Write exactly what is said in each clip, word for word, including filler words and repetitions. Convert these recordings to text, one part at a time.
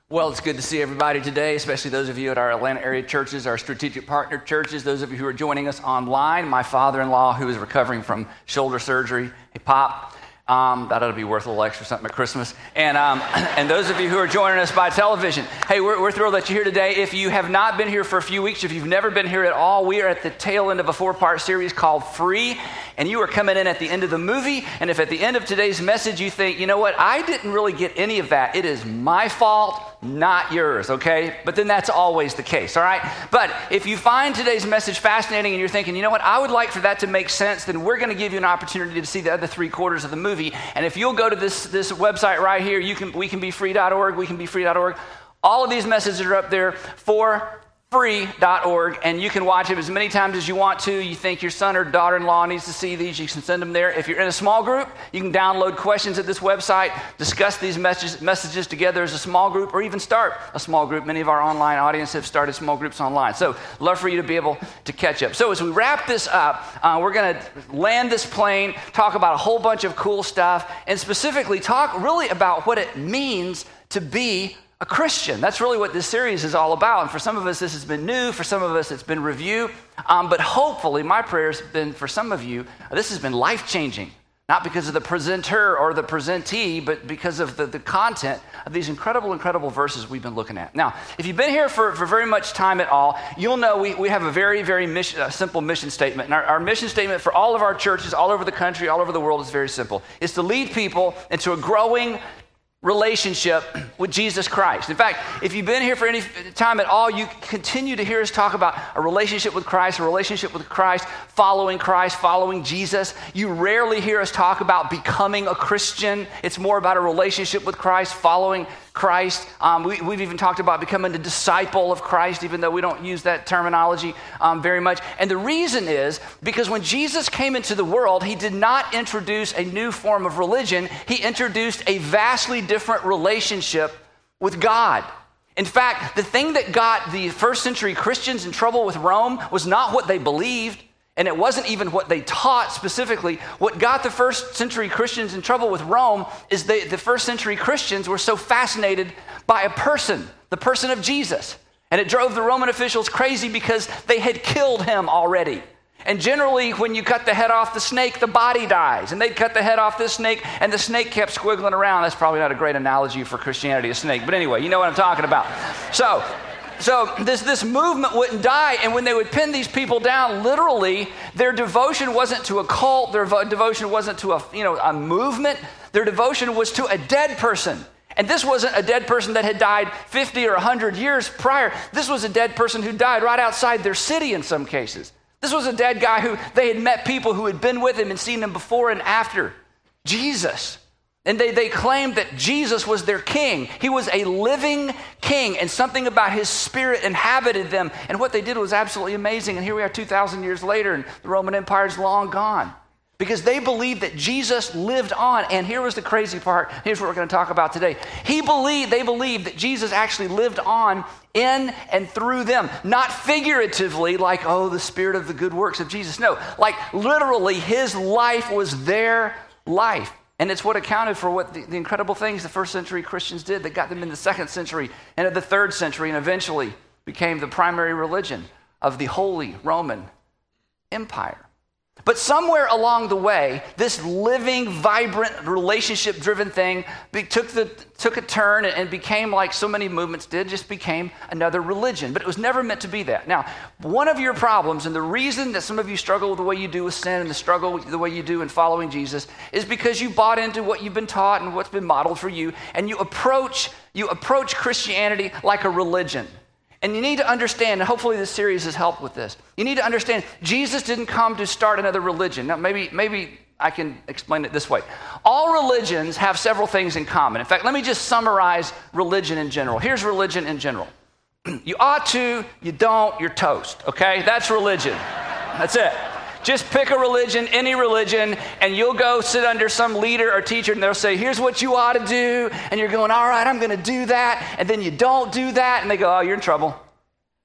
Well, it's good to see everybody today, especially those of you at our Atlanta area churches, our strategic partner churches, those of you who are joining us online. My father-in-law, who is recovering from shoulder surgery, hey, Pop, um, that ought to be worth a little extra something at Christmas. And um, and those of you who are joining us by television, hey, we're, we're thrilled that you're here today. If you have not been here for a few weeks, if you've never been here at all, we are at the tail end of a four-part series called Free. And you are coming in at the end of the movie, and if at the end of today's message you think, you know what, I didn't really get any of that, it is my fault, not yours, okay? But then that's always the case, all right? But if you find today's message fascinating and you're thinking, you know what, I would like for that to make sense, then we're going to give you an opportunity to see the other three quarters of the movie. And if you'll go to this, this website right here, you can we can be free dot org, we can be free dot org. All of these messages are up there for free dot org, and you can watch them as many times as you want to. You think your son or daughter-in-law needs to see these, you can send them there. If you're in a small group, you can download questions at this website, discuss these messages, messages together as a small group, or even start a small group. Many of our online audience have started small groups online. So love for you to be able to catch up. So as we wrap this up, uh, we're going to land this plane, talk about a whole bunch of cool stuff, and specifically talk really about what it means to be a Christian. That's really what this series is all about. And for some of us, this has been new. For some of us, it's been review. Um, but hopefully, my prayer has been for some of you, this has been life-changing. Not because of the presenter or the presentee, but because of the, the content of these incredible, incredible verses we've been looking at. Now, if you've been here for, for very much time at all, you'll know we, we have a very, very mission, uh, simple mission statement. And our, our mission statement for all of our churches, all over the country, all over the world is very simple. It's to lead people into a growing relationship with Jesus Christ. In fact, if you've been here for any time at all, you continue to hear us talk about a relationship with Christ, a relationship with Christ, following Christ, following Jesus. You rarely hear us talk about becoming a Christian. It's more about a relationship with Christ, following Christ. Um, we, we've even talked about becoming a disciple of Christ, even though we don't use that terminology um, very much. And the reason is because when Jesus came into the world, he did not introduce a new form of religion. He introduced a vastly different relationship with God. In fact, the thing that got the first century Christians in trouble with Rome was not what they believed, and it wasn't even what they taught specifically. What got the first century Christians in trouble with Rome is they, the first century Christians were so fascinated by a person, the person of Jesus. And it drove the Roman officials crazy because they had killed him already. And generally, when you cut the head off the snake, the body dies. And they'd cut the head off this snake, and the snake kept squiggling around. That's probably not a great analogy for Christianity, a snake. But anyway, you know what I'm talking about. So... So this, this movement wouldn't die, and when they would pin these people down, literally, their devotion wasn't to a cult, their vo- devotion wasn't to a, you know, a movement, their devotion was to a dead person. And this wasn't a dead person that had died fifty or one hundred years prior. This was a dead person who died right outside their city in some cases. This was a dead guy who they had met people who had been with him and seen him before and after. Jesus. And they, they claimed that Jesus was their king. He was a living king, and something about his spirit inhabited them. And what they did was absolutely amazing. And here we are two thousand years later, and the Roman Empire is long gone. Because they believed that Jesus lived on. And here was the crazy part. Here's what we're going to talk about today. He believed, they believed that Jesus actually lived on in and through them. Not figuratively like, oh, the spirit of the good works of Jesus. No, like literally his life was their life. And it's what accounted for what the, the incredible things the first century Christians did that got them in the second century and in the third century and eventually became the primary religion of the Holy Roman Empire. But somewhere along the way, this living, vibrant, relationship-driven thing be, took, the, took a turn and, and became, like so many movements did, just became another religion. But it was never meant to be that. Now, one of your problems, and the reason that some of you struggle with the way you do with sin and the struggle with the way you do in following Jesus, is because you bought into what you've been taught and what's been modeled for you, and you approach, you approach Christianity like a religion. And you need to understand, and hopefully this series has helped with this, you need to understand Jesus didn't come to start another religion. Now, maybe, maybe I can explain it this way. All religions have several things in common. In fact, let me just summarize religion in general. Here's religion in general. You ought to, you don't, you're toast, okay? That's religion. That's it. Just pick a religion, any religion, and you'll go sit under some leader or teacher, and they'll say, here's what you ought to do. And you're going, all right, I'm going to do that. And then you don't do that. And they go, oh, you're in trouble.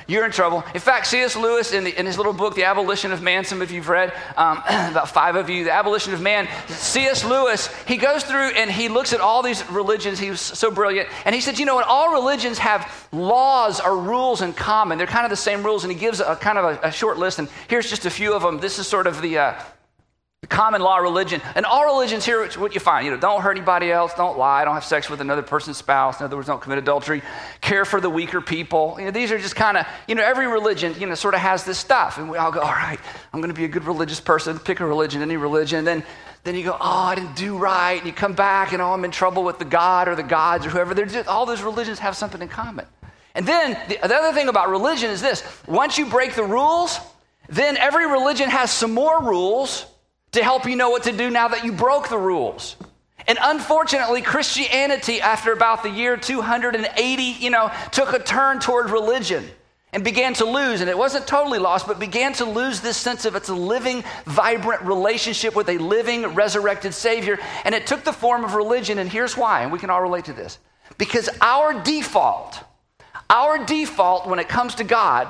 you're in trouble. In fact, C S Lewis, in, the, in his little book, The Abolition of Man, some of you have read, um, about five of you, The Abolition of Man, C S Lewis, he goes through and he looks at all these religions. He was so brilliant. And he said, you know what, all religions have laws or rules in common. They're kind of the same rules. And he gives a kind of a, a short list. And here's just a few of them. This is sort of the... Uh, common law religion. And all religions here, it's what you find. You know, don't hurt anybody else, don't lie, don't have sex with another person's spouse. In other words, don't commit adultery, care for the weaker people. You know, these are just kind of, you know, every religion, you know, sort of has this stuff. And we all go, all right, I'm going to be a good religious person, pick a religion, any religion. And then, then you go, oh, I didn't do right. And you come back and, oh, I'm in trouble with the God or the gods or whoever. They're just, all those religions have something in common. And then the, the other thing about religion is this. Once you break the rules, then every religion has some more rules to help you know what to do now that you broke the rules. And unfortunately, Christianity, after about the year two hundred eighty, you know, took a turn toward religion and began to lose, and it wasn't totally lost, but began to lose this sense of it's a living, vibrant relationship with a living, resurrected Savior, and it took the form of religion, and here's why, and we can all relate to this. Because our default, our default when it comes to God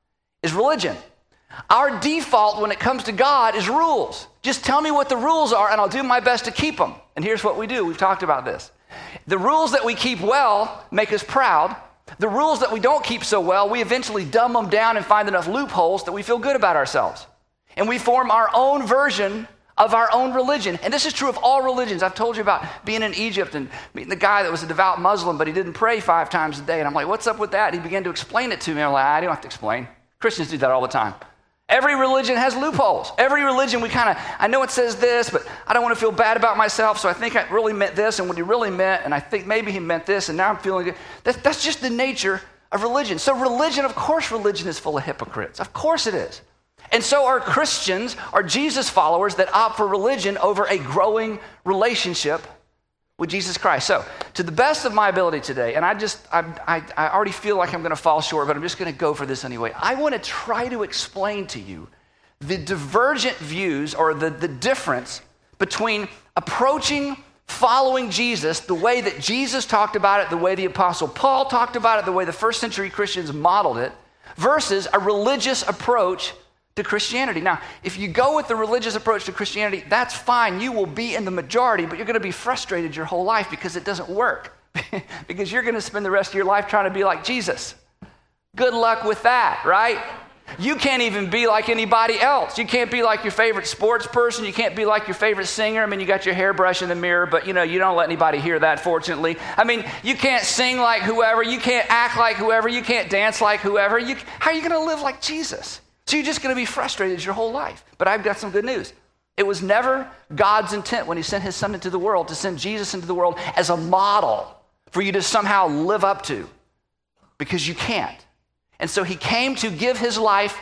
is religion. Our default when it comes to God is rules. Just tell me what the rules are and I'll do my best to keep them. And here's what we do. We've talked about this. The rules that we keep well make us proud. The rules that we don't keep so well, we eventually dumb them down and find enough loopholes that we feel good about ourselves. And we form our own version of our own religion. And this is true of all religions. I've told you about being in Egypt and meeting the guy that was a devout Muslim, but he didn't pray five times a day. And I'm like, what's up with that? And he began to explain it to me. I'm like, I don't have to explain. Christians do that all the time. Every religion has loopholes. Every religion, we kind of, I know it says this, but I don't want to feel bad about myself, so I think I really meant this, and what he really meant, and I think maybe he meant this, and now I'm feeling good. That, that's just the nature of religion. So religion, of course religion is full of hypocrites. Of course it is. And so are Christians, are Jesus followers that opt for religion over a growing relationship with Jesus Christ. So, to the best of my ability today, and I just, I, I, I already feel like I'm going to fall short, but I'm just going to go for this anyway. I want to try to explain to you the divergent views or the, the difference between approaching following Jesus the way that Jesus talked about it, the way the Apostle Paul talked about it, the way the first century Christians modeled it, versus a religious approach to Christianity. Now, if you go with the religious approach to Christianity, that's fine. You will be in the majority, but you're going to be frustrated your whole life because it doesn't work. Because you're going to spend the rest of your life trying to be like Jesus. Good luck with that, right? You can't even be like anybody else. You can't be like your favorite sports person. You can't be like your favorite singer. I mean, you got your hairbrush in the mirror, but you know, you don't let anybody hear that, fortunately. I mean, you can't sing like whoever. You can't act like whoever. You can't dance like whoever. You, how are you going to live like Jesus? So you're just going to be frustrated your whole life. But I've got some good news. It was never God's intent when he sent his son into the world to send Jesus into the world as a model for you to somehow live up to, because you can't. And so he came to give his life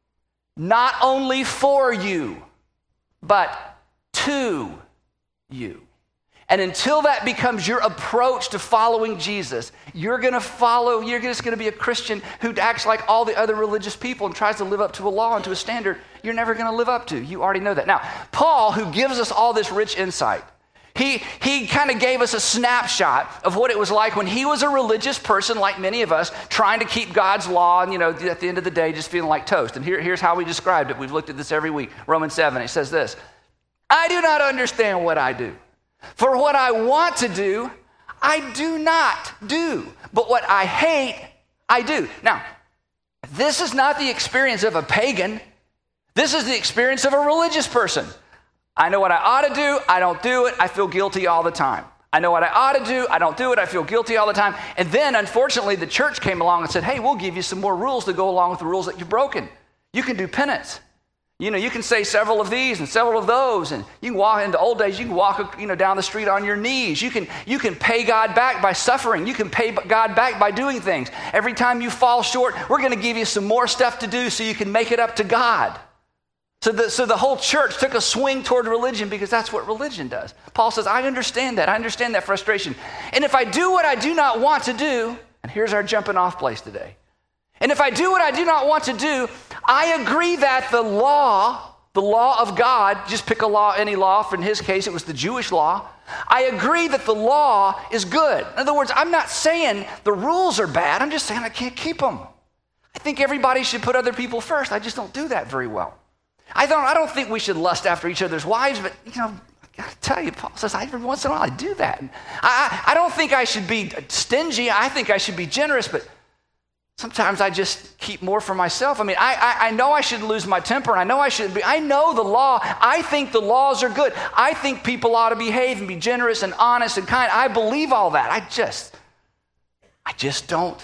not only for you, but to you. And until that becomes your approach to following Jesus, you're going to follow, you're just going to be a Christian who acts like all the other religious people and tries to live up to a law and to a standard you're never going to live up to. You already know that. Now, Paul, who gives us all this rich insight, he, he kind of gave us a snapshot of what it was like when he was a religious person like many of us, trying to keep God's law and, you know, at the end of the day, just feeling like toast. And here, here's how we described it. We've looked at this every week. Romans seven, it says this: I do not understand what I do. For what I want to do, I do not do. But what I hate, I do. Now, this is not the experience of a pagan. This is the experience of a religious person. I know what I ought to do. I don't do it. I feel guilty all the time. I know what I ought to do. I don't do it. I feel guilty all the time. And then, unfortunately, the church came along and said, hey, we'll give you some more rules to go along with the rules that you've broken. You can do penance. You know, you can say several of these and several of those, and you can walk, in the old days, you can walk, you know, down the street on your knees. You can, you can pay God back by suffering. You can pay God back by doing things. Every time you fall short, we're going to give you some more stuff to do so you can make it up to God. So the, so the whole church took a swing toward religion because that's what religion does. Paul says, I understand that. I understand that frustration. And if I do what I do not want to do, and here's our jumping off place today. And if I do what I do not want to do, I agree that the law, the law of God, just pick a law, any law, for in his case it was the Jewish law. I agree that the law is good. In other words, I'm not saying the rules are bad. I'm just saying I can't keep them. think everybody should put other people first. I just don't do that very well. I don't, I don't think we should lust after each other's wives, but, you know, I gotta tell you, Paul says, every once in a while I do that. And I, I don't think I should be stingy. I think I should be generous, but sometimes I just keep more for myself. I mean, I, I, I know I shouldn't lose my temper, and I know I shouldn't be. I know the law. I think the laws are good. I think people ought to behave and be generous and honest and kind. I believe all that. I just, I just don't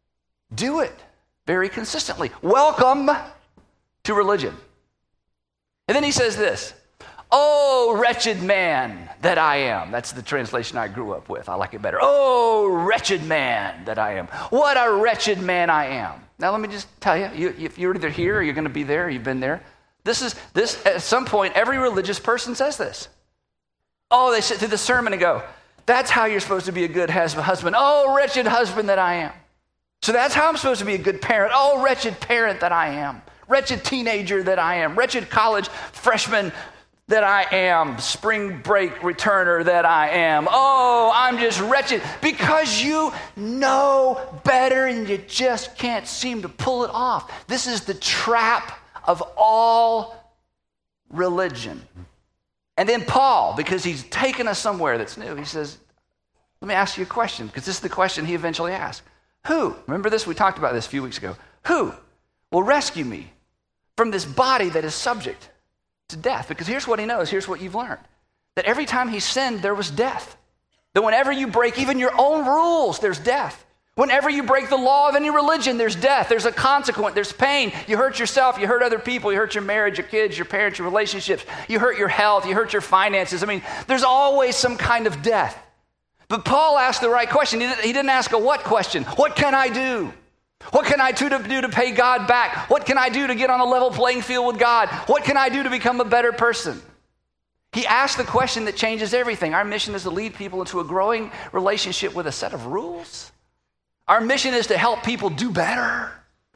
do it very consistently. Welcome to religion. And then he says this, "Oh, wretched man that I am." That's the translation I grew up with. I like it better. "Oh, wretched man that I am. What a wretched man I am." Now, let me just tell you, you if you're either here or you're going to be there, or you've been there. This is, this at some point, every religious person says this. Oh, they sit through the sermon and go, "That's how you're supposed to be a good husband. Oh, wretched husband that I am. So that's how I'm supposed to be a good parent. Oh, wretched parent that I am. Wretched teenager that I am. Wretched college freshman that I am. Spring break returner that I am. Oh, I'm just wretched," because you know better and you just can't seem to pull it off. This is the trap of all religion. And then Paul, because he's taken us somewhere that's new, he says, let me ask you a question, because this is the question he eventually asked. Who, remember this? We talked about this a few weeks ago. Who will rescue me from this body that is subject to death? Because here's what he knows. Here's what you've learned. That every time he sinned, there was death. That whenever you break even your own rules, there's death. Whenever you break the law of any religion, there's death. There's a consequence. There's pain. You hurt yourself. You hurt other people. You hurt your marriage, your kids, your parents, your relationships. You hurt your health. You hurt your finances. I mean, there's always some kind of death. But Paul asked the right question. He didn't ask a what question. What can I do? What can I do to, do to pay God back? What can I do to get on a level playing field with God? What can I do to become a better person? He asked the question that changes everything. Our mission is to lead people into a growing relationship with a set of rules. Our mission is to help people do better.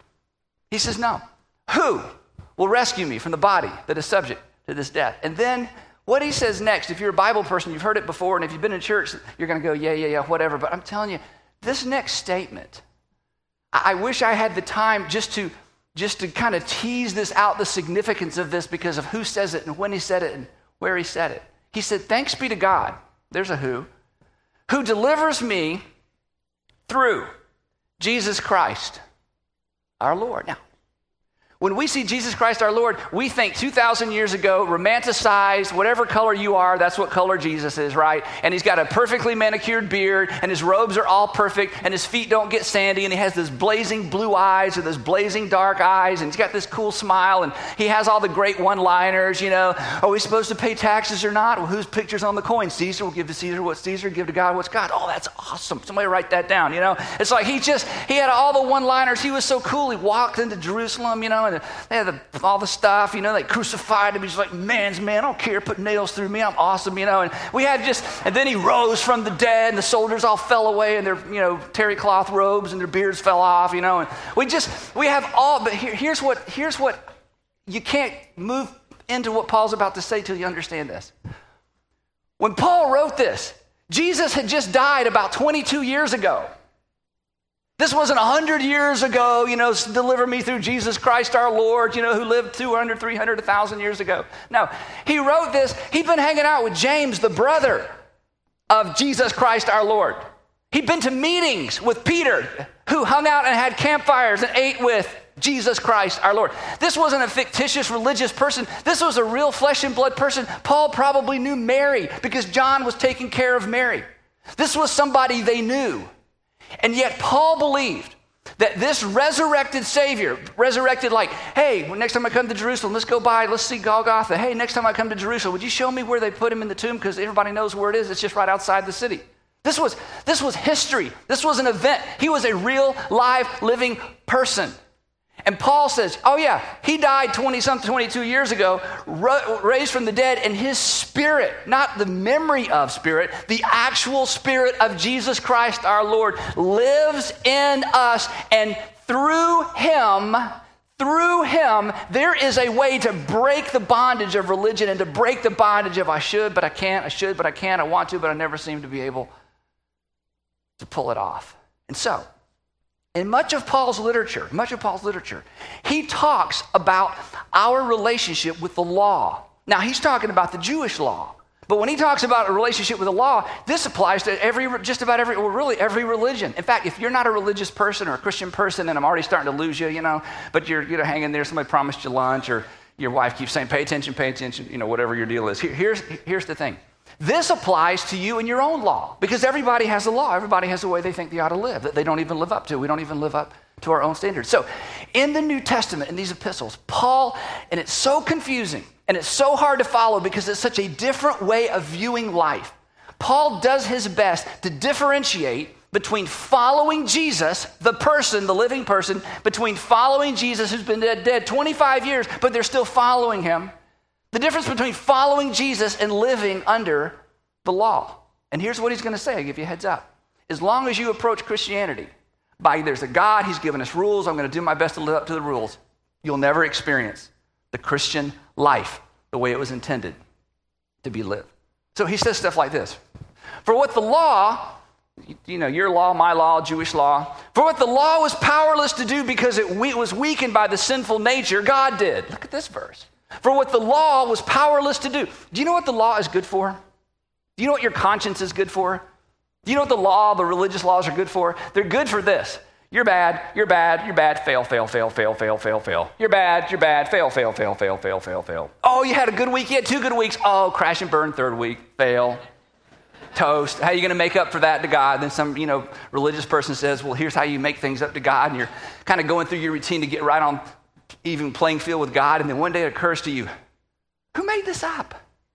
He says, no. Who will rescue me from the body that is subject to this death? And then what he says next, if you're a Bible person, you've heard it before, and if you've been in church, you're going to go, yeah, yeah, yeah, whatever. But I'm telling you, this next statement, I wish I had the time just to just to kind of tease this out, the significance of this, because of who says it and when he said it and where he said it. He said, "Thanks be to God," there's a who, "who delivers me through Jesus Christ, our Lord." Now, when we see Jesus Christ our Lord, we think two thousand years ago, romanticized, whatever color you are, that's what color Jesus is, right? And he's got a perfectly manicured beard, and his robes are all perfect, and his feet don't get sandy, and he has this blazing blue eyes or those blazing dark eyes, and he's got this cool smile, and he has all the great one-liners, you know. Are we supposed to pay taxes or not? Well, whose picture's on the coin? Caesar. Will give to Caesar what's Caesar, give to God what's God. Oh, that's awesome. Somebody write that down, you know. It's like he just, he had all the one-liners. He was so cool. He walked into Jerusalem, you know, and they had the, all the stuff, you know, they crucified him. He's like, man's man, I don't care, put nails through me, I'm awesome, you know. And we had just, and then he rose from the dead, and the soldiers all fell away in their, you know, terry cloth robes, and their beards fell off, you know. And we just, we have all, but here, here's what, here's what, you can't move into what Paul's about to say till you understand this. When Paul wrote this, Jesus had just died about twenty-two years ago. This wasn't one hundred years ago, you know, deliver me through Jesus Christ our Lord, you know, who lived two hundred, three hundred, one thousand years ago. No, he wrote this. He'd been hanging out with James, the brother of Jesus Christ our Lord. He'd been to meetings with Peter, who hung out and had campfires and ate with Jesus Christ our Lord. This wasn't a fictitious religious person. This was a real flesh and blood person. Paul probably knew Mary because John was taking care of Mary. This was somebody they knew. And yet Paul believed that this resurrected Savior, resurrected like, hey, next time I come to Jerusalem, let's go by, let's see Golgotha. Hey, next time I come to Jerusalem, would you show me where they put him in the tomb? Because everybody knows where it is. It's just right outside the city. This was, this was history. This was an event. He was a real, live, living person. And Paul says, oh yeah, he died twenty-something, twenty-two years ago, raised from the dead, and his spirit, not the memory of spirit, the actual spirit of Jesus Christ our Lord lives in us, and through him, through him, there is a way to break the bondage of religion and to break the bondage of I should, but I can't, I should, but I can't, I want to, but I never seem to be able to pull it off. And so, in much of Paul's literature, much of Paul's literature, he talks about our relationship with the law. Now, he's talking about the Jewish law. But when he talks about a relationship with the law, this applies to every, just about every, well, really every religion. In fact, if you're not a religious person or a Christian person, and I'm already starting to lose you, you know, but you're, you know, hanging there, somebody promised you lunch, or your wife keeps saying, pay attention, pay attention, you know, whatever your deal is. Here, here's, here's the thing. This applies to you and your own law, because everybody has a law. Everybody has a way they think they ought to live that they don't even live up to. We don't even live up to our own standards. So in the New Testament, in these epistles, Paul, and it's so confusing, and it's so hard to follow because it's such a different way of viewing life. Paul does his best to differentiate between following Jesus, the person, the living person, between following Jesus who's been dead, dead twenty-five years, but they're still following him. The difference between following Jesus and living under the law. And here's what he's going to say, I'll give you a heads up. As long as you approach Christianity by there's a God, he's given us rules, I'm going to do my best to live up to the rules, you'll never experience the Christian life the way it was intended to be lived. So he says stuff like this. For what the law, you know, your law, my law, Jewish law, for what the law was powerless to do because it was weakened by the sinful nature, God did. Look at this verse. For what the law was powerless to do. Do you know what the law is good for? Do you know what your conscience is good for? Do you know what the law, the religious laws are good for? They're good for this. You're bad, you're bad, you're bad, fail, fail, fail, fail, fail, fail, fail. You're bad, you're bad, fail, fail, fail, fail, fail, fail, fail. Oh, you had a good week, you had two good weeks. Oh, crash and burn, third week, fail. Toast. How are you going to make up for that to God? Then some, you know, religious person says, well, here's how you make things up to God. And you're kind of going through your routine to get right on even playing field with God. And then one day it occurs to you, who made this up?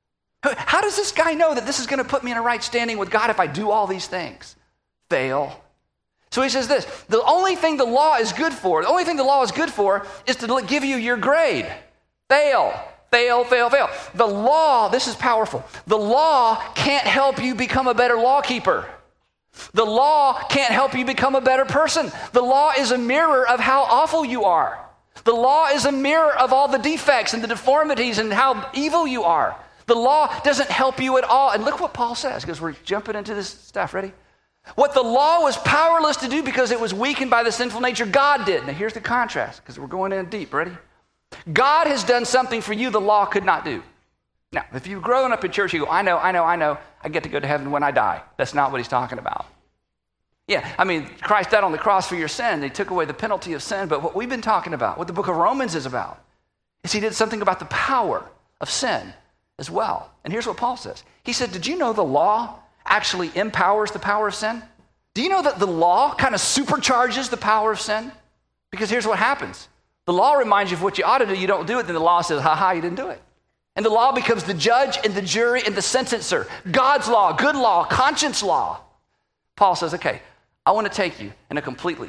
How does this guy know that this is going to put me in a right standing with God if I do all these things? Fail. So he says this, the only thing the law is good for, the only thing the law is good for is to give you your grade. Fail, fail, fail, fail. The law, this is powerful. The law can't help you become a better lawkeeper. The law can't help you become a better person. The law is a mirror of how awful you are. The law is a mirror of all the defects and the deformities and how evil you are. The law doesn't help you at all. And look what Paul says, because we're jumping into this stuff. Ready? What the law was powerless to do because it was weakened by the sinful nature, God did. Now here's the contrast, because we're going in deep. Ready? God has done something for you the law could not do. Now, if you've grown up in church, you go, I know, I know, I know, I get to go to heaven when I die. That's not what he's talking about. Yeah, I mean, Christ died on the cross for your sin. He took away the penalty of sin. But what we've been talking about, what the book of Romans is about, is he did something about the power of sin as well. And here's what Paul says. He said, did you know the law actually empowers the power of sin? Do you know that the law kind of supercharges the power of sin? Because here's what happens. The law reminds you of what you ought to do. You don't do it, then the law says, ha ha, you didn't do it. And the law becomes the judge and the jury and the sentencer. God's law, good law, conscience law. Paul says, okay, I want to take you in a completely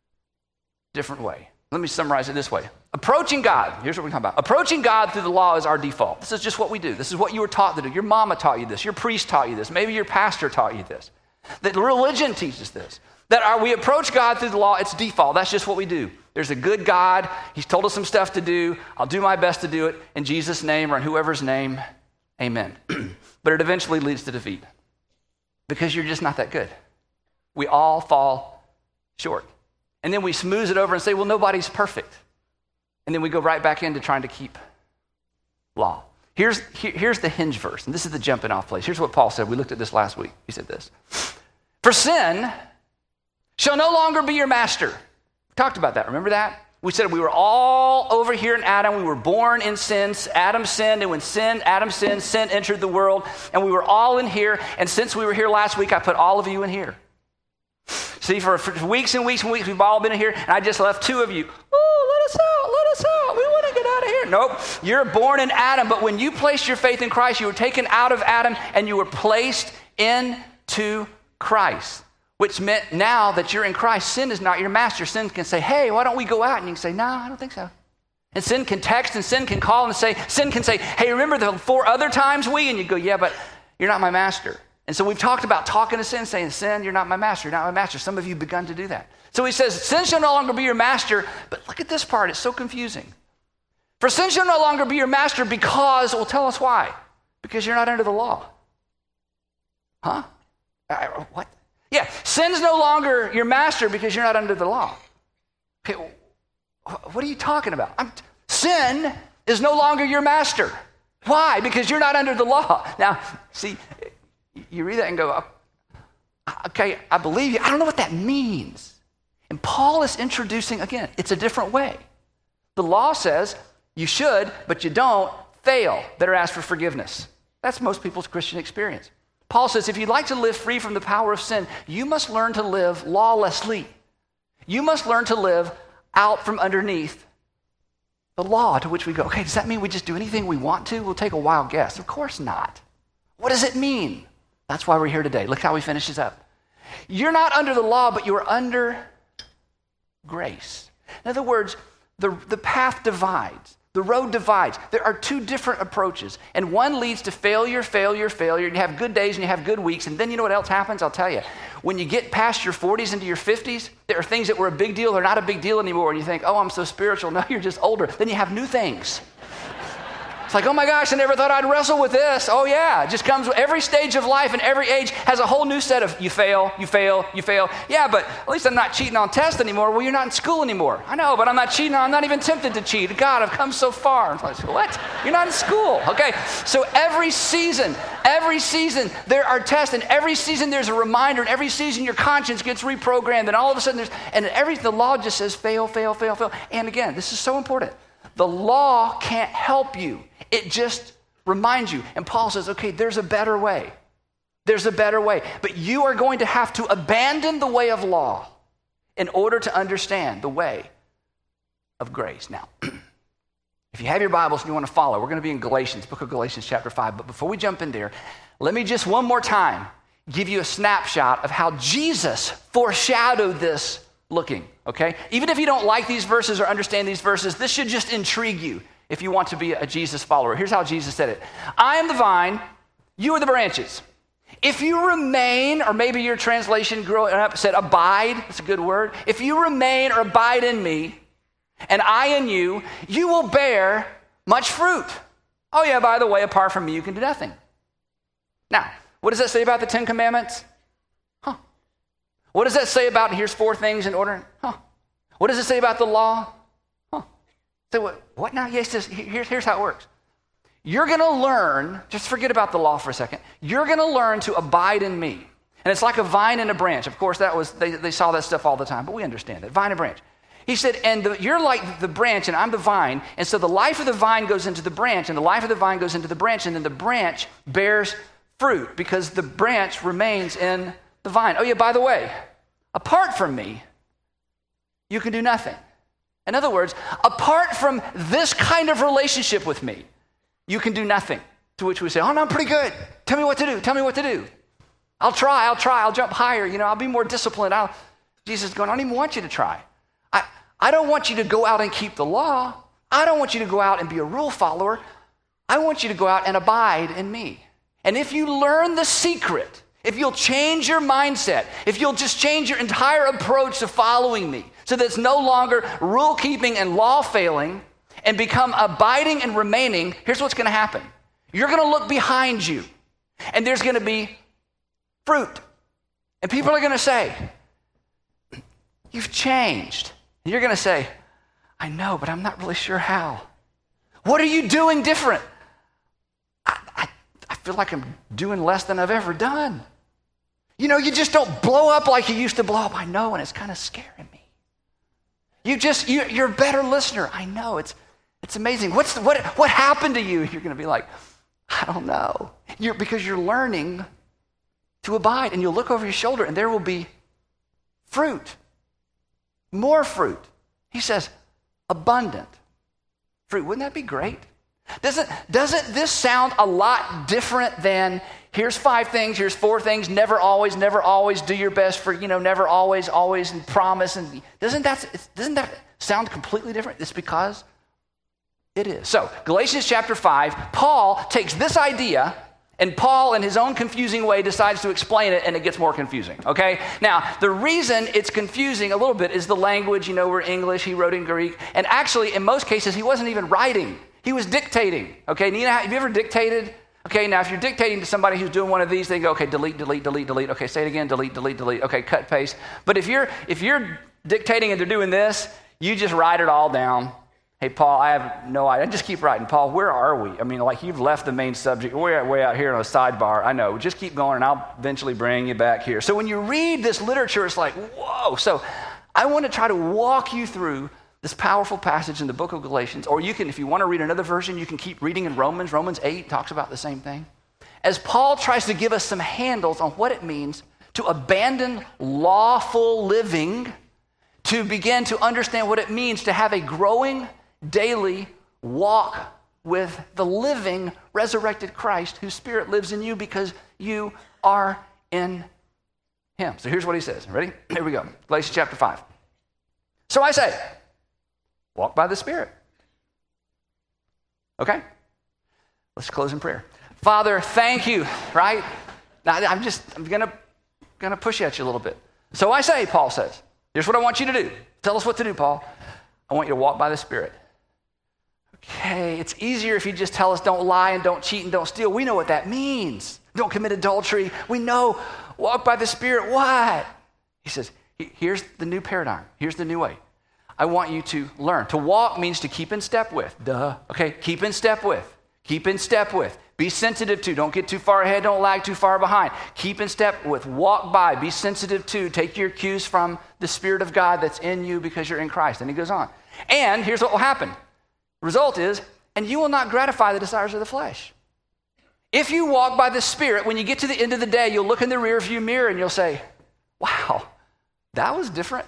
different way. Let me summarize it this way. Approaching God, here's what we're talking about. Approaching God through the law is our default. This is just what we do. This is what you were taught to do. Your mama taught you this. Your priest taught you this. Maybe your pastor taught you this. That religion teaches this. That our, we approach God through the law, it's default. That's just what we do. There's a good God. He's told us some stuff to do. I'll do my best to do it in Jesus' name or in whoever's name. Amen. But it eventually leads to defeat because you're just not that good. We all fall short. And then we smooth it over and say, well, nobody's perfect. And then we go right back into trying to keep law. Here's, here, here's the hinge verse, and this is the jumping off place. Here's what Paul said. We looked at this last week. He said this. For sin shall no longer be your master. We talked about that. Remember that? We said we were all over here in Adam. We were born in sin. Adam sinned, and when sin, Adam sinned, sin entered the world, and we were all in here. And since we were here last week, I put all of you in here. See, for, for weeks and weeks and weeks, we've all been in here, and I just left two of you. Oh, let us out, let us out. We want to get out of here. Nope, you're born in Adam, but when you placed your faith in Christ, you were taken out of Adam, and you were placed into Christ, which meant now that you're in Christ, sin is not your master. Sin can say, hey, why don't we go out? And you can say, no, I don't think so. And sin can text, and sin can call and say, sin can say, hey, remember the four other times we? And you go, yeah, but you're not my master. And so we've talked about talking to sin, saying, sin, you're not my master, you're not my master. Some of you have begun to do that. So he says, sin shall no longer be your master, but look at this part, it's so confusing. For sin shall no longer be your master because, well, tell us why. Because you're not under the law. Huh? I, what? Yeah, sin's no longer your master because you're not under the law. Okay, what are you talking about? I'm, sin is no longer your master. Why? Because you're not under the law. Now, see, you read that and go, okay, I believe you. I don't know what that means. And Paul is introducing, again, it's a different way. The law says you should, but you don't, fail. Better ask for forgiveness. That's most people's Christian experience. Paul says if you'd like to live free from the power of sin, you must learn to live lawlessly. You must learn to live out from underneath the law to which we go. Okay, does that mean we just do anything we want to? We'll take a wild guess. Of course not. What does it mean? That's why we're here today. Look how he finishes up. You're not under the law, but you are under grace. In other words, the, the path divides. The road divides. There are two different approaches, and one leads to failure, failure, failure. You have good days and you have good weeks, and then you know what else happens? I'll tell you. When you get past your forties into your fifties, there are things that were a big deal, they're not a big deal anymore, and you think, oh, I'm so spiritual. No, you're just older. Then you have new things. It's like, oh my gosh, I never thought I'd wrestle with this. Oh yeah, it just comes with every stage of life and every age has a whole new set of you fail, you fail, you fail. Yeah, but at least I'm not cheating on tests anymore. Well, you're not in school anymore. I know, but I'm not cheating. I'm not even tempted to cheat. God, I've come so far. It's like, what? You're not in school. Okay, so every season, every season there are tests, and every season there's a reminder, and every season your conscience gets reprogrammed, and all of a sudden there's, and every, the law just says fail, fail, fail, fail. And again, this is so important. The law can't help you. It just reminds you. And Paul says, okay, there's a better way. There's a better way. But you are going to have to abandon the way of law in order to understand the way of grace. Now, if you have your Bibles and you want to follow, we're going to be in Galatians, book of Galatians chapter five. But before we jump in there, let me just one more time give you a snapshot of how Jesus foreshadowed this looking, okay? Even if you don't like these verses or understand these verses, this should just intrigue you if you want to be a Jesus follower. Here's how Jesus said it. I am the vine, you are the branches. If you remain, or maybe your translation growing up said abide, that's a good word. If you remain or abide in me, and I in you, you will bear much fruit. Oh yeah, by the way, apart from me, you can do nothing. Now, what does that say about the Ten Commandments? Huh. What does that say about, and here's four things in order? Huh. What does it say about the law? So what, what now? Yes, just, here's, here's how it works. You're going to learn, just forget about the law for a second. You're going to learn to abide in me. And it's like a vine and a branch. Of course, that was they, they saw that stuff all the time, but we understand that. Vine and branch. He said, and the, you're like the branch and I'm the vine. And so the life of the vine goes into the branch, and the life of the vine goes into the branch, and then the branch bears fruit because the branch remains in the vine. Oh yeah, by the way, apart from me, you can do nothing. In other words, apart from this kind of relationship with me, you can do nothing. To which we say, oh no, I'm pretty good. Tell me what to do. Tell me what to do. I'll try, I'll try, I'll jump higher. You know, I'll be more disciplined. I'll... Jesus is going, I don't even want you to try. I, I don't want you to go out and keep the law. I don't want you to go out and be a rule follower. I want you to go out and abide in me. And if you learn the secret, if you'll change your mindset, if you'll just change your entire approach to following me, so that it's no longer rule keeping and law failing, and become abiding and remaining, here's what's going to happen. You're going to look behind you, and there's going to be fruit. And people are going to say, you've changed. And you're going to say, I know, but I'm not really sure how. What are you doing different? I, I, I feel like I'm doing less than I've ever done. You know, you just don't blow up like you used to blow up. I know, and it's kind of scaring me. You just, you, you're a better listener. I know, it's it's amazing. What's the, what, what happened to you? You're going to be like, I don't know. You're, because you're learning to abide, and you'll look over your shoulder, and there will be fruit, more fruit. He says, abundant fruit. Wouldn't that be great? Doesn't, doesn't this sound a lot different than here's five things, here's four things, never always, never always do your best for, you know, never always, always, and promise. And doesn't that, doesn't that sound completely different? It's because it is. So Galatians chapter five, Paul takes this idea, and Paul in his own confusing way decides to explain it, and it gets more confusing, okay? Now, the reason it's confusing a little bit is the language. You know, we're English, he wrote in Greek, and actually in most cases he wasn't even writing. He was dictating, okay? Nina, have you ever dictated? Okay, now if you're dictating to somebody who's doing one of these, they go, okay, delete, delete, delete, delete. Okay, say it again, delete, delete, delete. Okay, cut, paste. But if you're if you're dictating and they're doing this, you just write it all down. Hey, Paul, I have no idea. Just keep writing. Paul, where are we? I mean, like you've left the main subject. We're way out here on a sidebar. I know. Just keep going, and I'll eventually bring you back here. So when you read this literature, it's like, whoa. So I want to try to walk you through this powerful passage in the book of Galatians, or you can, if you want to read another version, you can keep reading in Romans. Romans eight talks about the same thing. As Paul tries to give us some handles on what it means to abandon lawful living, to begin to understand what it means to have a growing daily walk with the living, resurrected Christ whose spirit lives in you because you are in him. So here's what he says. Ready? Here we go. Galatians chapter five. So I say, walk by the Spirit. Okay? Let's close in prayer. Father, thank you, right? Now, I'm just, I'm going to gonna push at you a little bit. So I say, Paul says, here's what I want you to do. Tell us what to do, Paul. I want you to walk by the Spirit. Okay, it's easier if you just tell us don't lie and don't cheat and don't steal. We know what that means. Don't commit adultery. We know. Walk by the Spirit. What? He says, here's the new paradigm. Here's the new way. I want you to learn. To walk means to keep in step with. Duh. Okay, keep in step with. Keep in step with. Be sensitive to. Don't get too far ahead. Don't lag too far behind. Keep in step with. Walk by. Be sensitive to. Take your cues from the Spirit of God that's in you because you're in Christ. And he goes on. And here's what will happen. The result is, and you will not gratify the desires of the flesh. If you walk by the Spirit, when you get to the end of the day, you'll look in the rearview mirror and you'll say, wow, that was different.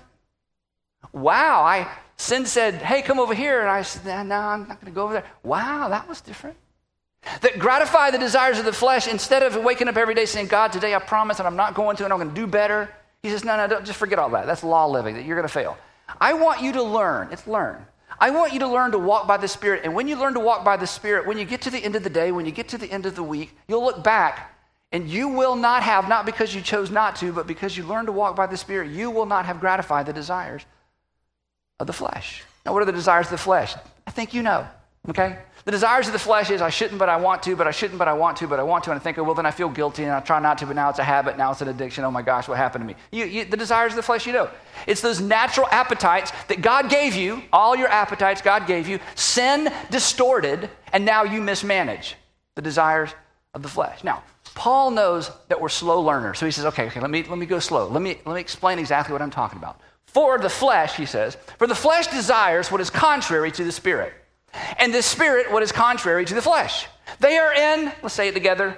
Wow, I sin said, hey, come over here. And I said, no, no I'm not going to go over there. Wow, that was different. That gratify the desires of the flesh instead of waking up every day saying, God, today I promise and I'm not going to and I'm going to do better. He says, no, no, don't, just forget all that. That's law living, that you're going to fail. I want you to learn. It's learn. I want you to learn to walk by the Spirit. And when you learn to walk by the Spirit, when you get to the end of the day, when you get to the end of the week, you'll look back and you will not have, not because you chose not to, but because you learned to walk by the Spirit, you will not have gratified the desires of the flesh. Now, what are the desires of the flesh? I think you know, okay? The desires of the flesh is I shouldn't, but I want to, but I shouldn't, but I want to, but I want to, and I think, oh, well, then I feel guilty, and I try not to, but now it's a habit, now it's an addiction. Oh my gosh, what happened to me? You, you, the desires of the flesh, you know. It's those natural appetites that God gave you, all your appetites God gave you, sin distorted, and now you mismanage the desires of the flesh. Now, Paul knows that we're slow learners, so he says, okay, okay, let me, let me go slow. Let me, let me explain exactly what I'm talking about. For the flesh, he says, for the flesh desires what is contrary to the Spirit, and the Spirit what is contrary to the flesh. They are in, let's say it together,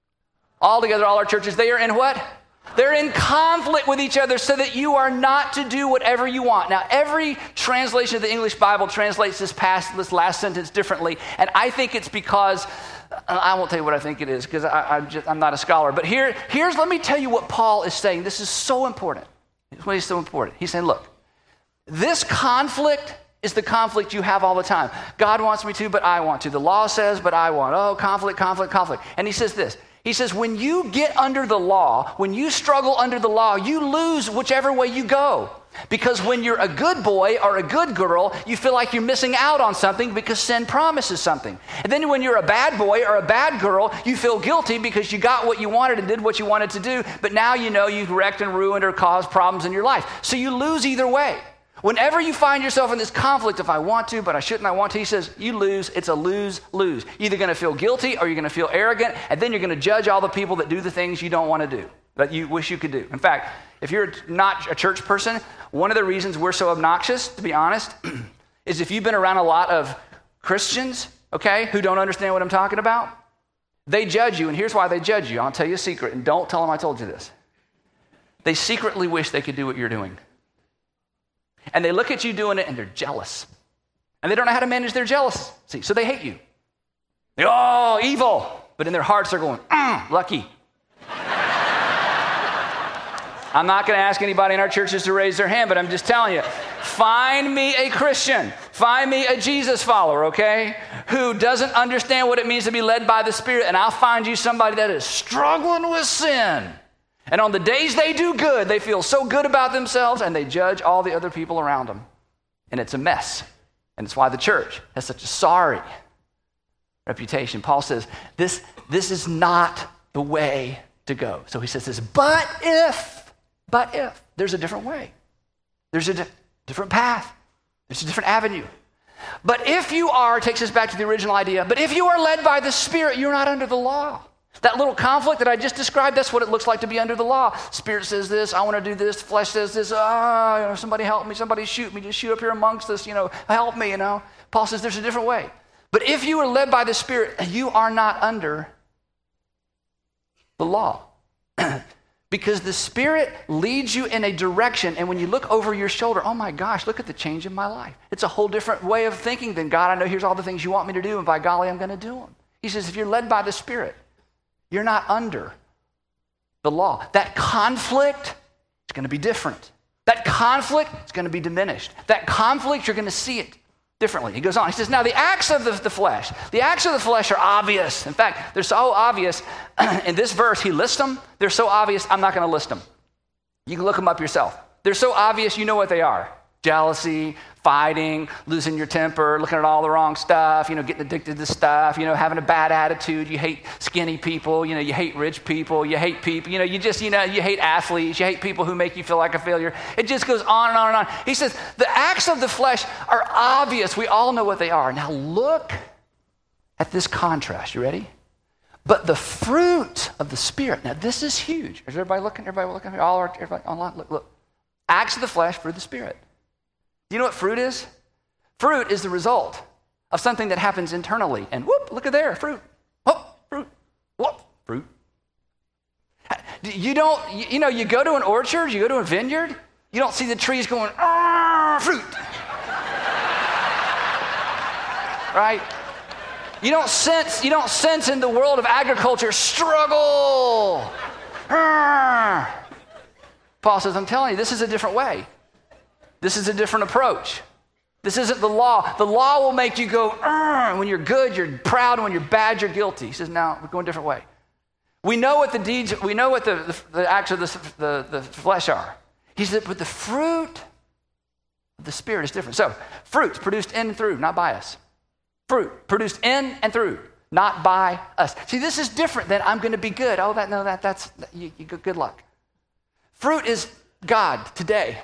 all together, all our churches, they are in what? They're in conflict with each other so that you are not to do whatever you want. Now, every translation of the English Bible translates this past, this last sentence differently, and I think it's because, I won't tell you what I think it is because I, I'm, just, I'm not a scholar, but here, here's, let me tell you what Paul is saying. This is so important. This is why he's so important. He's saying, look, this conflict is the conflict you have all the time. God wants me to, but I want to. The law says, but I want. Oh, conflict, conflict, conflict. And he says this. He says, when you get under the law, when you struggle under the law, you lose whichever way you go. Because when you're a good boy or a good girl, you feel like you're missing out on something because sin promises something. And then when you're a bad boy or a bad girl, you feel guilty because you got what you wanted and did what you wanted to do, but now you know you've wrecked and ruined or caused problems in your life. So you lose either way. Whenever you find yourself in this conflict, if I want to, but I shouldn't, I want to, he says, you lose. It's a lose-lose. You're either going to feel guilty or you're going to feel arrogant, and then you're going to judge all the people that do the things you don't want to do, that you wish you could do. In fact, if you're not a church person, one of the reasons we're so obnoxious, to be honest, is if you've been around a lot of Christians, okay, who don't understand what I'm talking about, they judge you, and here's why they judge you. I'll tell you a secret, and don't tell them I told you this. They secretly wish they could do what you're doing. And they look at you doing it, and they're jealous. And they don't know how to manage their jealousy, so they hate you. They go, oh, evil. But in their hearts, they're going, mm, lucky. I'm not going to ask anybody in our churches to raise their hand, but I'm just telling you, find me a Christian, find me a Jesus follower, okay, who doesn't understand what it means to be led by the Spirit, and I'll find you somebody that is struggling with sin. And on the days they do good, they feel so good about themselves, and they judge all the other people around them. And it's a mess. And it's why the church has such a sorry, reputation. Paul says, this, this is not the way to go. So he says this, but if, but if, there's a different way. There's a di- different path. There's a different avenue. But if you are, takes us back to the original idea, but if you are led by the Spirit, you're not under the law. That little conflict that I just described, that's what it looks like to be under the law. Spirit says this, I want to do this, flesh says this, ah, you know, somebody help me, somebody shoot me, just shoot up here amongst us, you know, help me, you know. Paul says there's a different way. But if you are led by the Spirit, you are not under the law. Because the Spirit leads you in a direction, and when you look over your shoulder, oh my gosh, look at the change in my life. It's a whole different way of thinking than, God, I know here's all the things you want me to do, and by golly, I'm going to do them. He says, if you're led by the Spirit, you're not under the law. That conflict is going to be different. That conflict is going to be diminished. That conflict, you're going to see it differently. He goes on. He says, now the acts of the, the flesh, the acts of the flesh are obvious. In fact, they're so obvious. In this verse, he lists them. They're so obvious, I'm not going to list them. You can look them up yourself. They're so obvious, you know what they are. Jealousy, fighting, losing your temper, looking at all the wrong stuff, you know, getting addicted to stuff, you know, having a bad attitude. You hate skinny people, you know, you hate rich people, you hate people, you know, you just, you know, you hate athletes, you hate people who make you feel like a failure. It just goes on and on and on. He says, the acts of the flesh are obvious. We all know what they are. Now look at this contrast. You ready? But the fruit of the Spirit. Now this is huge. Is everybody looking? Everybody looking? All our, everybody online? Look, look. Acts of the flesh, fruit of the Spirit. Do you know what fruit is? Fruit is the result of something that happens internally. And whoop, look at there, fruit. Whoop, fruit. Whoop, fruit. You don't, you know, you go to an orchard, you go to a vineyard, you don't see the trees going, ah, fruit. Right? You don't sense, you don't sense in the world of agriculture struggle. Ah. Paul says, I'm telling you, this is a different way. This is a different approach. This isn't the law. The law will make you go, when you're good, you're proud, and when you're bad, you're guilty. He says, no, we're going a different way. We know what the deeds, we know what the, the, the acts of the, the, the flesh are. He said, but the fruit of the Spirit is different. So, fruits produced in and through, not by us. Fruit produced in and through, not by us. See, this is different than I'm going to be good. Oh, that no, that that's you, you, good luck. Fruit is God today.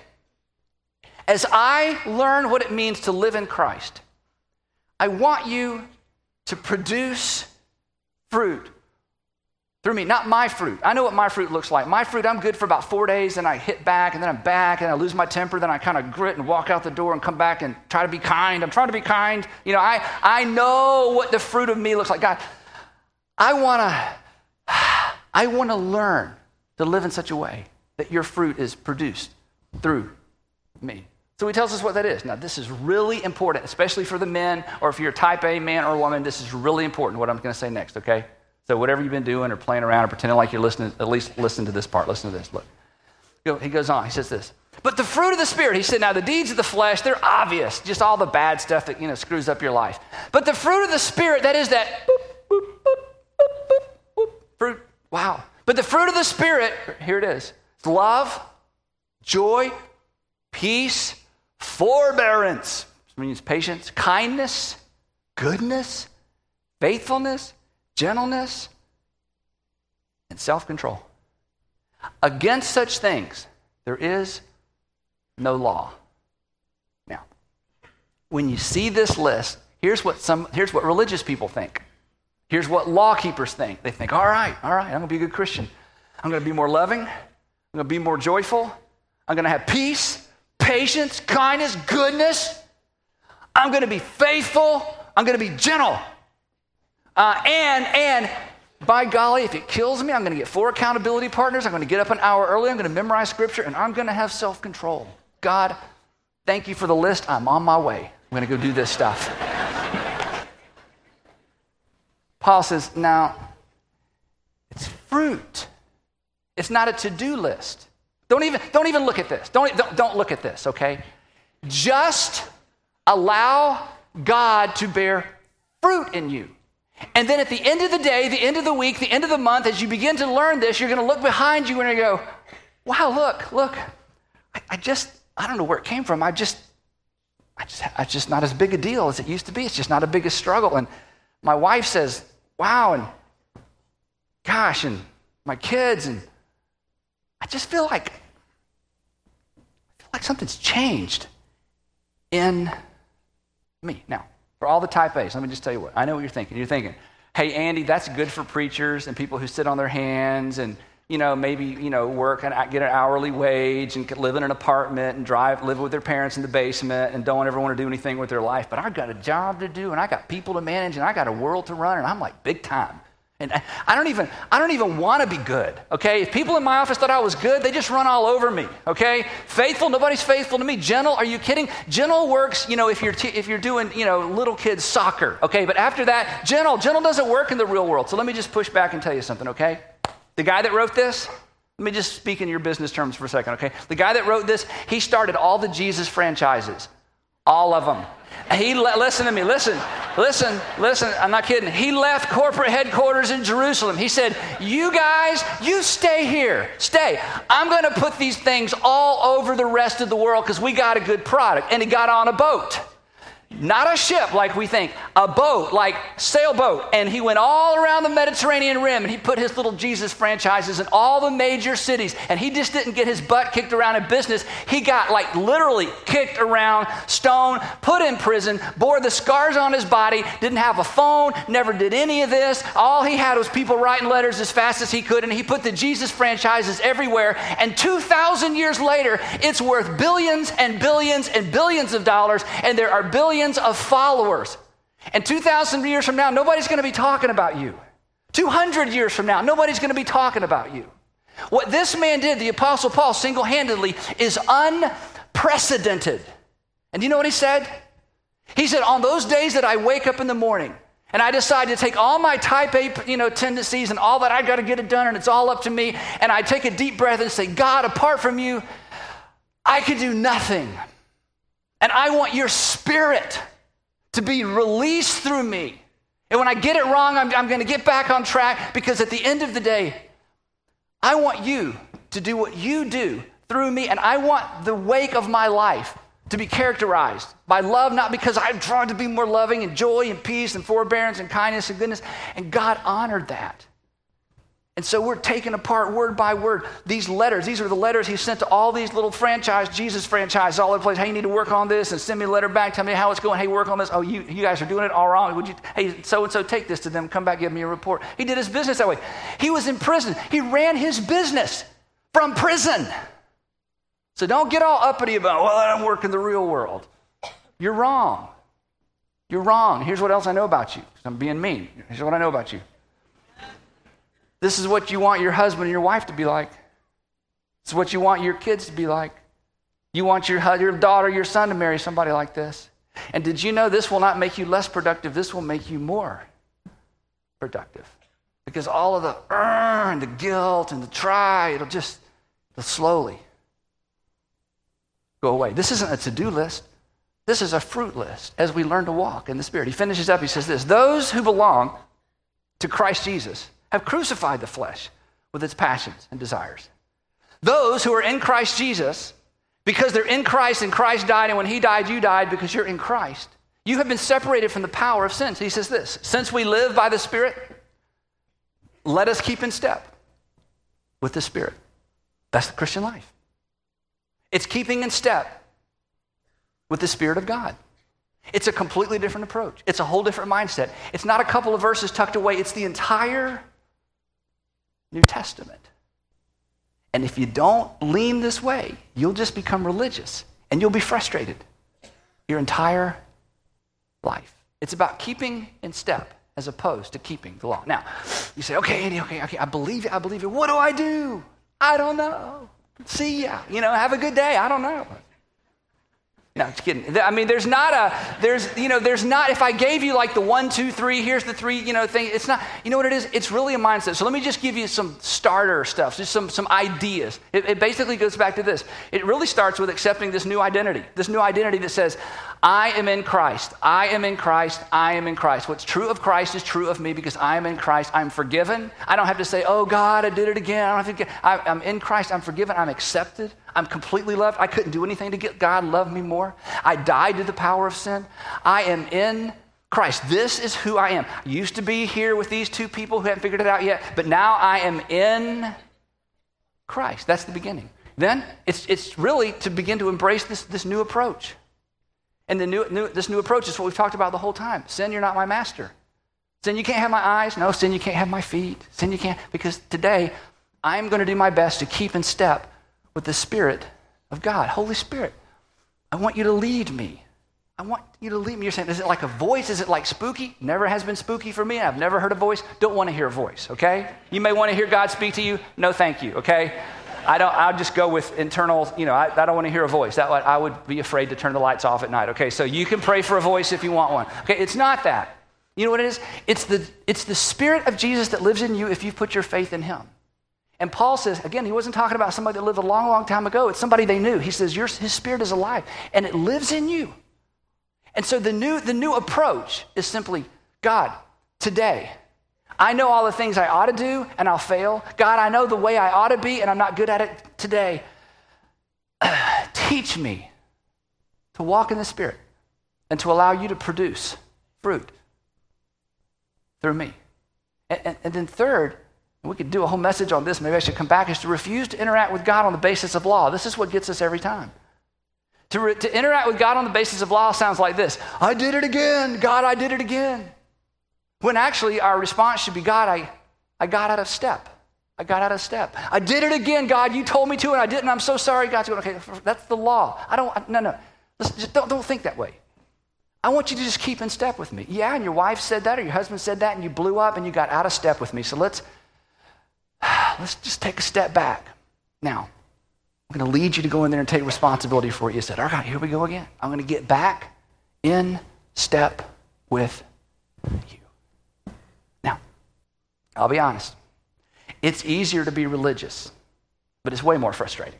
As I learn what it means to live in Christ, I want you to produce fruit through me, not my fruit. I know what my fruit looks like. My fruit, I'm good for about four days, and I hit back, and then I'm back, and I lose my temper, then I kind of grit and walk out the door and come back and try to be kind. I'm trying to be kind. You know, I, I know what the fruit of me looks like. God, I want to I want to learn to live in such a way that your fruit is produced through me. So he tells us what that is. Now, this is really important, especially for the men, or if you're a type A man or woman, this is really important, what I'm going to say next, okay? So whatever you've been doing or playing around or pretending like you're listening, at least listen to this part. Listen to this. Look. He goes on. He says this. But the fruit of the Spirit, he said, now the deeds of the flesh, they're obvious. Just all the bad stuff that, you know, screws up your life. But the fruit of the Spirit, that is that boop, boop, boop, boop, boop, boop, fruit. Wow. But the fruit of the Spirit, here it is. It's love, joy, peace, forbearance, which means patience, kindness, goodness, faithfulness, gentleness, and self-control. Against such things, there is no law. Now, when you see this list, here's what some here's what religious people think. Here's what law keepers think. They think, all right, all right, I'm going to be a good Christian. I'm going to be more loving. I'm going to be more joyful. I'm going to have peace, patience, kindness, goodness. I'm going to be faithful. I'm going to be gentle. Uh, and, and, by golly, if it kills me, I'm going to get four accountability partners. I'm going to get up an hour early. I'm going to memorize scripture, and I'm going to have self-control. God, thank you for the list. I'm on my way. I'm going to go do this stuff. Paul says, now, it's fruit. It's not a to-do list. Don't even, don't even look at this. Don't, don't, don't look at this, okay? Just allow God to bear fruit in you. And then at the end of the day, the end of the week, the end of the month, as you begin to learn this, you're going to look behind you and you go, wow, look, look, I, I just, I don't know where it came from. I just, I just, it's just not as big a deal as it used to be. It's just not a big a struggle. And my wife says, wow, and gosh, and my kids, and I just feel like, I feel like something's changed in me. Now, for all the type A's, let me just tell you what, I know what you're thinking. You're thinking, hey, Andy, that's good for preachers and people who sit on their hands and, you know, maybe, you know, work and get an hourly wage and live in an apartment and drive, live with their parents in the basement and don't ever want to do anything with their life. But I've got a job to do and I got people to manage and I got a world to run and I'm like big time. And I don't even, I don't even want to be good, okay? If people in my office thought I was good, they just run all over me, okay? Faithful, nobody's faithful to me. Gentle, are you kidding? Gentle works, you know, if you're t- if you're doing, you know, little kids soccer, okay? But after that, gentle, gentle doesn't work in the real world. So let me just push back and tell you something, okay? The guy that wrote this, let me just speak in your business terms for a second, okay? The guy that wrote this, he started all the Jesus franchises, all of them. He le- listen to me, listen, listen, listen, I'm not kidding. He left corporate headquarters in Jerusalem. He said, you guys, you stay here, stay. I'm going to put these things all over the rest of the world because we got a good product. And he got on a boat. Not a ship like we think, a boat, like sailboat. And he went all around the Mediterranean rim and he put his little Jesus franchises in all the major cities. And he just didn't get his butt kicked around in business. He got like literally kicked around, stoned, put in prison, bore the scars on his body, didn't have a phone, never did any of this. All he had was people writing letters as fast as he could. And he put the Jesus franchises everywhere. And two thousand years later, it's worth billions and billions and billions of dollars. And there are billions of followers. And two thousand years from now, nobody's going to be talking about you. two hundred years from now, nobody's going to be talking about you. What this man did, the Apostle Paul, single-handedly, is unprecedented. And you know what he said? He said, on those days that I wake up in the morning and I decide to take all my type A, you know, tendencies and all that, I got to get it done and it's all up to me, and I take a deep breath and say, God, apart from you, I can do nothing. And I want your spirit to be released through me. And when I get it wrong, I'm, I'm going to get back on track, because at the end of the day, I want you to do what you do through me. And I want the wake of my life to be characterized by love, not because I'm trying to be more loving and joy and peace and forbearance and kindness and goodness. And God honored that. And so we're taking apart word by word these letters. These are the letters he sent to all these little franchise, Jesus franchises all over the place. Hey, you need to work on this and send me a letter back. Tell me how it's going. Hey, work on this. Oh, you, you guys are doing it all wrong. Would you? Hey, so-and-so, take this to them. Come back, give me a report. He did his business that way. He was in prison. He ran his business from prison. So don't get all uppity about, well, I don't work in the real world. You're wrong. You're wrong. Here's what else I know about you. I'm being mean. Here's what I know about you. This is what you want your husband and your wife to be like. This is what you want your kids to be like. You want your, your daughter, your son to marry somebody like this. And did you know this will not make you less productive? This will make you more productive. Because all of the uh, and the guilt and the try, it'll just it'll slowly go away. This isn't a to-do list. This is a fruit list as we learn to walk in the Spirit. He finishes up, he says this, those who belong to Christ Jesus have crucified the flesh with its passions and desires. Those who are in Christ Jesus, because they're in Christ and Christ died, and when he died, you died because you're in Christ. You have been separated from the power of sin. He says this, since we live by the Spirit, let us keep in step with the Spirit. That's the Christian life. It's keeping in step with the Spirit of God. It's a completely different approach. It's a whole different mindset. It's not a couple of verses tucked away. It's the entire New Testament. And if you don't lean this way, you'll just become religious and you'll be frustrated your entire life. It's about keeping in step as opposed to keeping the law. Now, you say, okay, Andy, okay, okay, I believe you, I believe you. What do I do? I don't know. See ya. You know, have a good day. I don't know. No, just kidding. I mean, there's not a, there's, you know, there's not, if I gave you like the one, two, three, here's the three, you know, thing, it's not, you know what it is? It's really a mindset. So let me just give you some starter stuff, just some, some ideas. It, it basically goes back to this. It really starts with accepting this new identity, this new identity that says, I am in Christ. I am in Christ. I am in Christ. What's true of Christ is true of me because I am in Christ. I'm forgiven. I don't have to say, oh God, I did it again. I don't have to get, I, I'm in Christ. I'm forgiven. I'm accepted. I'm completely loved. I couldn't do anything to get God love me more. I died to the power of sin. I am in Christ. This is who I am. I used to be here with these two people who haven't figured it out yet, but now I am in Christ. That's the beginning. Then it's it's really to begin to embrace this, this new approach. And the new, new this new approach is what we've talked about the whole time. Sin, you're not my master. Sin, you can't have my eyes. No, sin, you can't have my feet. Sin, you can't. Because today, I'm going to do my best to keep in step with the Spirit of God. Holy Spirit, I want you to lead me. I want you to lead me. You're saying, is it like a voice? Is it like spooky? Never has been spooky for me. I've never heard a voice. Don't want to hear a voice, okay? You may want to hear God speak to you. No, thank you, okay? I don't, I'll just go with internal, you know, I, I don't want to hear a voice. That I would be afraid to turn the lights off at night, okay? So you can pray for a voice if you want one. Okay, it's not that. You know what it is? It's the, it's the Spirit of Jesus that lives in you if you put your faith in him. And Paul says, again, he wasn't talking about somebody that lived a long, long time ago. It's somebody they knew. He says, Your, his Spirit is alive, and it lives in you. And so the new, the new approach is simply, God, today, I know all the things I ought to do, and I'll fail. God, I know the way I ought to be, and I'm not good at it today. Teach me to walk in the Spirit and to allow you to produce fruit through me. And, and, and then third, we could do a whole message on this, maybe I should come back, is to refuse to interact with God on the basis of law. This is what gets us every time. To, re, to interact with God on the basis of law sounds like this. I did it again. God, I did it again. When actually our response should be, God, I, I got out of step. I got out of step. I did it again, God. You told me to, and I didn't. I'm so sorry. God's going, okay, that's the law. I don't, no, no. Listen, just don't, don't think that way. I want you to just keep in step with me. Yeah, and your wife said that, or your husband said that, and you blew up, and you got out of step with me. So let's, let's just take a step back. Now, I'm going to lead you to go in there and take responsibility for what you said. All right, here we go again. I'm going to get back in step with you. Now, I'll be honest. It's easier to be religious, but it's way more frustrating.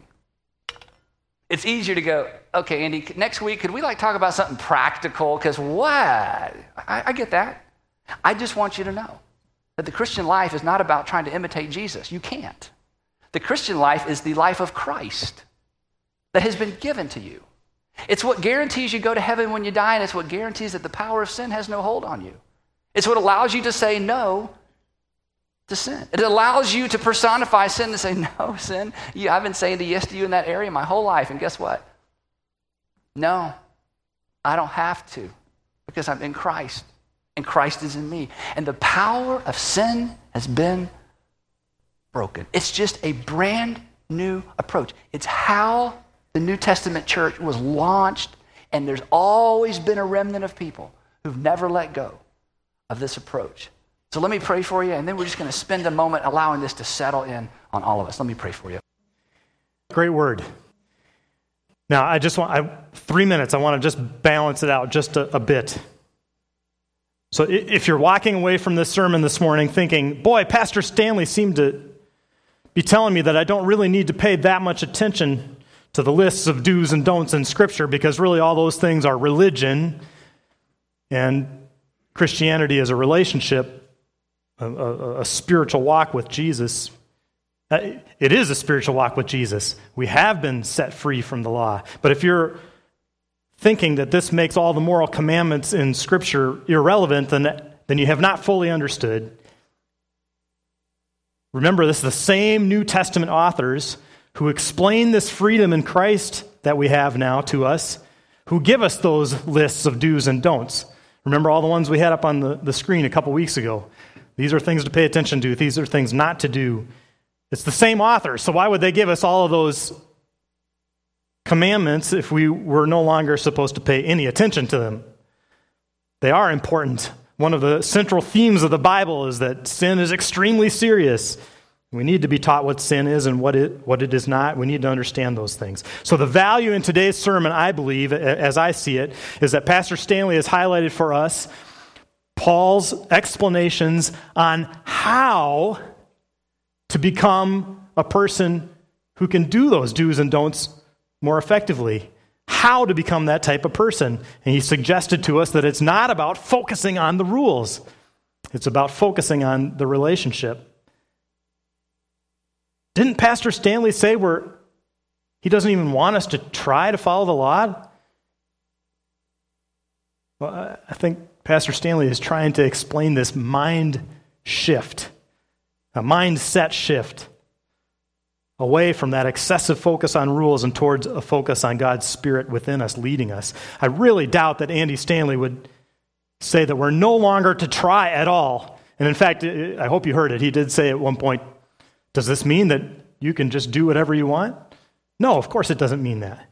It's easier to go, okay, Andy, next week, could we like talk about something practical? Because what? I, I get that. I just want you to know that the Christian life is not about trying to imitate Jesus. You can't. The Christian life is the life of Christ that has been given to you. It's what guarantees you go to heaven when you die, and it's what guarantees that the power of sin has no hold on you. It's what allows you to say no to sin. It allows you to personify sin, to say, no, sin, you, I've been saying yes to you in that area my whole life, and guess what? No, I don't have to, because I'm in Christ, and Christ is in me. And the power of sin has been broken. It's just a brand new approach. It's how the New Testament church was launched, and there's always been a remnant of people who've never let go of this approach. So let me pray for you, and then we're just going to spend a moment allowing this to settle in on all of us. Let me pray for you. Great word. Now, I just want, I, three minutes, I want to just balance it out just a, a bit. So if you're walking away from this sermon this morning thinking, boy, Pastor Stanley seemed to be telling me that I don't really need to pay that much attention to the lists of do's and don'ts in Scripture, because really all those things are religion, and Christianity is a relationship, a, a, a spiritual walk with Jesus. It is a spiritual walk with Jesus. We have been set free from the law. But if you're thinking that this makes all the moral commandments in Scripture irrelevant, then, then you have not fully understood. Remember, this is the same New Testament authors who explain this freedom in Christ that we have now to us, who give us those lists of do's and don'ts. Remember all the ones we had up on the, the screen a couple weeks ago. These are things to pay attention to. These are things not to do. It's the same author, so why would they give us all of those commandments if we were no longer supposed to pay any attention to them? They are important. One of the central themes of the Bible is that sin is extremely serious. We need to be taught what sin is and what it what it is not. We need to understand those things. So the value in today's sermon, I believe, as I see it, is that Pastor Stanley has highlighted for us Paul's explanations on how to become a person who can do those do's and don'ts more effectively. How to become that type of person. And he suggested to us that it's not about focusing on the rules. It's about focusing on the relationship. Didn't Pastor Stanley say we're, he doesn't even want us to try to follow the law? Well, I think Pastor Stanley is trying to explain this mind shift, a mindset shift away from that excessive focus on rules and towards a focus on God's Spirit within us, leading us. I really doubt that Andy Stanley would say that we're no longer to try at all. And in fact, I hope you heard it. He did say at one point, does this mean that you can just do whatever you want? No, of course it doesn't mean that.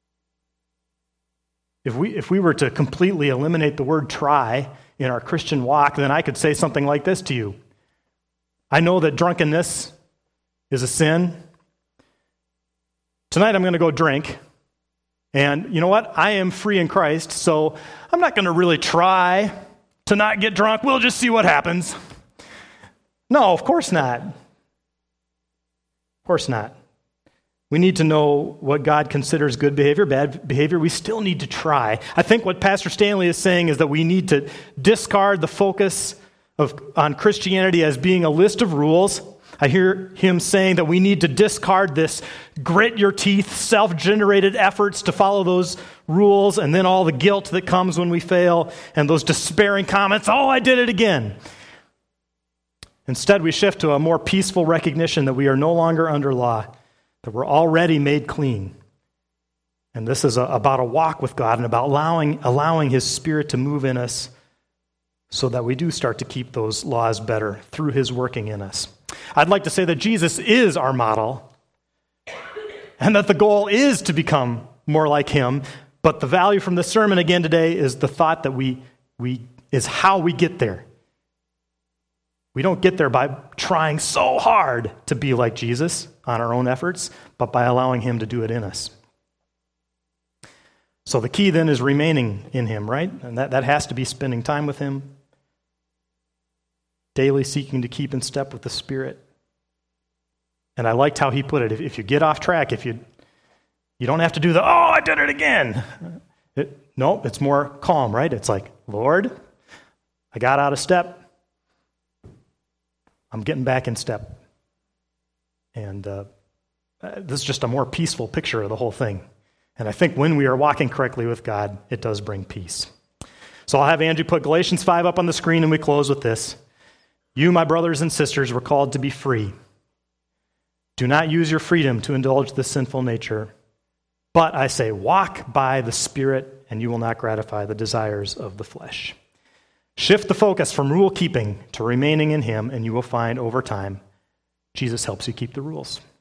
If we if we were to completely eliminate the word try in our Christian walk, then I could say something like this to you. I know that drunkenness is a sin. Tonight I'm going to go drink. And you know what? I am free in Christ, so I'm not going to really try to not get drunk. We'll just see what happens. No, of course not. Of course not. We need to know what God considers good behavior, bad behavior. We still need to try. I think what Pastor Stanley is saying is that we need to discard the focus of on Christianity as being a list of rules. I hear him saying that we need to discard this grit your teeth, self-generated efforts to follow those rules, and then all the guilt that comes when we fail, and those despairing comments, oh, I did it again. Instead, we shift to a more peaceful recognition that we are no longer under law, that we're already made clean. And this is a, about a walk with God and about allowing, allowing His Spirit to move in us so that we do start to keep those laws better through His working in us. I'd like to say that Jesus is our model and that the goal is to become more like Him, but the value from the sermon again today is the thought that we, we is how we get there. We don't get there by trying so hard to be like Jesus on our own efforts, but by allowing Him to do it in us. So the key then is remaining in Him, right? And that, that has to be spending time with Him, daily seeking to keep in step with the Spirit. And I liked how he put it. If, if you get off track, if you you don't have to do the, oh, I did it again. It, no, it's more calm, right? It's like, Lord, I got out of step. I'm getting back in step. And uh, this is just a more peaceful picture of the whole thing. And I think when we are walking correctly with God, it does bring peace. So I'll have Andrew put Galatians five up on the screen, and we close with this. You, my brothers and sisters, were called to be free. Do not use your freedom to indulge the sinful nature. But I say, walk by the Spirit, and you will not gratify the desires of the flesh. Shift the focus from rule keeping to remaining in Him, and you will find over time, Jesus helps you keep the rules.